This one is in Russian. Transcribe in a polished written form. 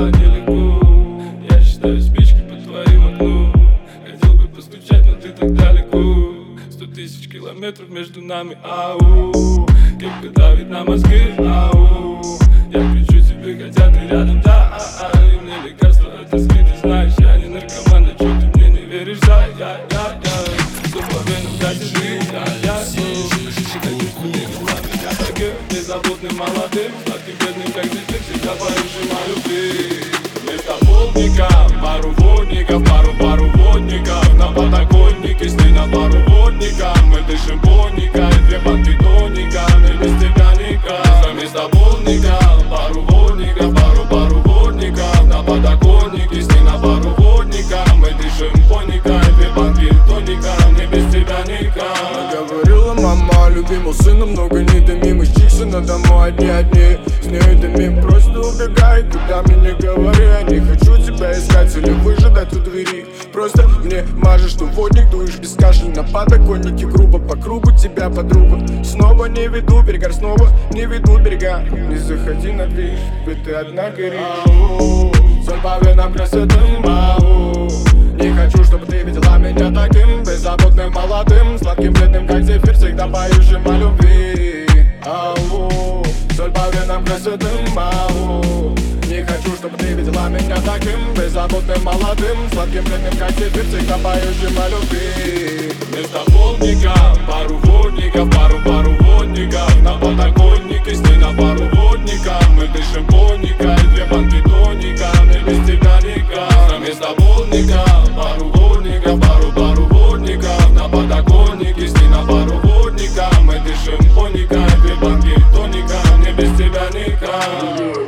нелегко. Я считаю спички по твоим окну. Хотел бы постучать, но ты так далеко. 100 тысяч километров между нами, ау. Кепка давит на мозги, ау. Я кричу тебе, хотя ты рядом, да, и мне лекарство от тоски, ты знаешь, я не наркоман, да чё ты мне не веришь, да, я всё по венам катит жизнь, я хочу сменить меня таким беззаботным, молодым, сладким, бедным, как цветы, всегда поющим о любви. Вместо полдника пару водников, пару водников на подоконнике, сни на пару водников. Мы дышим поникой, 2 банки тоника, мне без тебя никак. Вместо полдника пару водников, пару водников на подоконнике, сни на пару водников. Мы дышим поникой, 2 банки тоника, мне без тебя никак. Говорила мама, любимого сына много не дымим. Из Чиксона домой одни с ней дымим. Просто убегай, куда мне не говори. Я не хочу тебя искать или выжидать у двери. Просто мне мажешь, что водник, дуешь без кашля на подоконнике грубо. По кругу тебя подруга. Снова не веду берега, снова не веду берега. Не заходи на движ, ведь ты одна горишь. Соль по венам красотым, не хочу, чтобы ты видела меня таким беззаботным, молодым, сладким, бледным, как зефир, всегда поющим о любви. Соль по венам красотым, не хочу, чтобы ты видела меня таким беззаботным, молодым, сладким, бледным, как зефир, всегда поющим о любви. Вместо полдника пару водников, пару водников на подоконнике, сни на пару водников. Мы дышим поникой, 2 банки тоника, мне без тебя никак. Вместо полдника пару водников, пару водников на подоконнике, сни на пару водников. Мы дышим поникой, 2 банки тоника, мне без тебя никак.